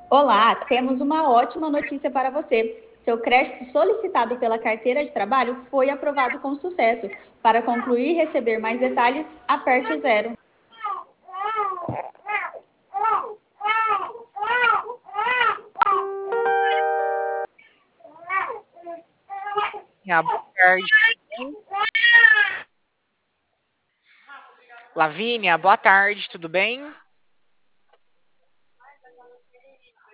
Olá, temos uma ótima notícia para você. Seu crédito solicitado pela carteira de trabalho foi aprovado com sucesso. Para concluir e receber mais detalhes, aperte o zero. Boa tarde. Lavínia, boa tarde, tudo bem?